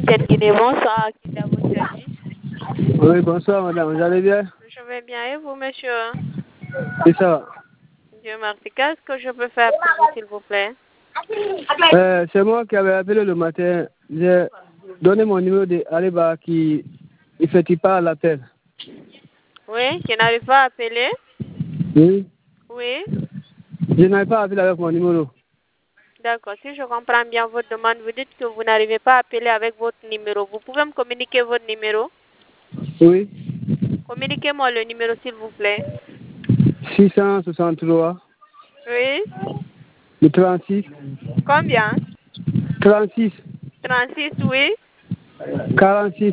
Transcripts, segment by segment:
L'Amtienne Guinée, bonsoir, qui est à votre service? Oui, bonsoir madame, vous allez bien? Je vais bien, et vous, monsieur? C'est ça. Dieu merci. Qu'est-ce que je peux faire pour vous, s'il vous plaît? C'est moi qui avais appelé le matin. J'ai donné mon numéro de Aliba qui ne fait pas l'appel. Oui, qui n'arrive pas à appeler? Oui. Oui. Je n'arrive pas à appeler avec mon numéro. D'accord. Si je comprends bien votre demande, vous dites que vous n'arrivez pas à appeler avec votre numéro. Vous pouvez me communiquer votre numéro? Oui. Communiquez-moi le numéro, s'il vous plaît. 663. Oui. Le 36. Combien? 36. 36, oui. 46.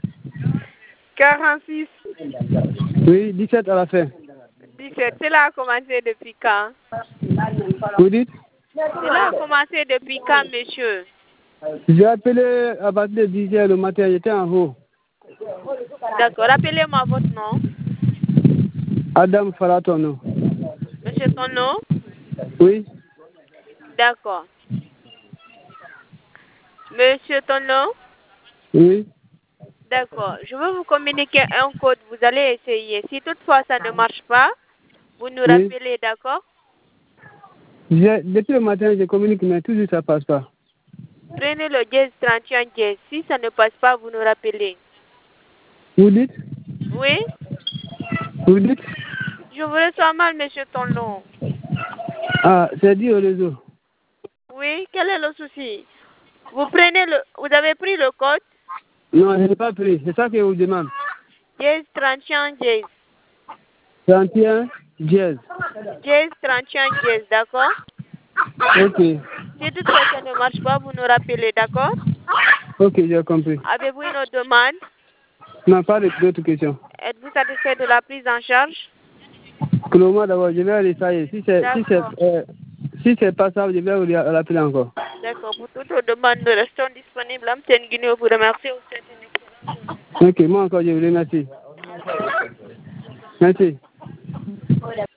46. Oui, 17 à la fin. 17. Cela a commencé depuis quand? Vous dites? Cela a commencé depuis quand, monsieur? J'ai appelé à partir de 10 h le matin, j'étais en haut. D'accord. Rappelez-moi votre nom. Adam Faratono. Monsieur, ton nom? Oui. D'accord. Monsieur, ton nom? Oui. D'accord. Je vais vous communiquer un code. Vous allez essayer. Si toutefois ça ne marche pas, vous nous Oui. rappelez, d'accord? Depuis le matin, je communique, mais toujours ça passe pas. Prenez le dièse 31 dièse. Si ça ne passe pas, vous nous rappelez. Vous dites? Oui? Vous dites? Je vous reçois mal, monsieur, ton nom. Ah, c'est dit au réseau. Oui? Quel est le souci? Vous avez pris le code? Non, je n'ai pas pris. C'est ça que je vous demande. Dièse 31 dièse. 31 dièse. Dièse 31 dièse, d'accord? Ok. Si toutefois ça ne marche pas, vous nous rappelez, d'accord? Ok, j'ai compris. Avez-vous une autre demande? Non, pas d'autres questions. Êtes-vous satisfait de la prise en charge? Pour le moment, d'abord, je vais essayer. D'accord. Si c'est pas ça, je vais vous l'appeler encore. D'accord. Pour toute autre demande, nous restons disponibles. Amtienne Guinée vous remercie. Vous souhaite une excellente journée. Ok, moi encore, je vous remercie. Merci.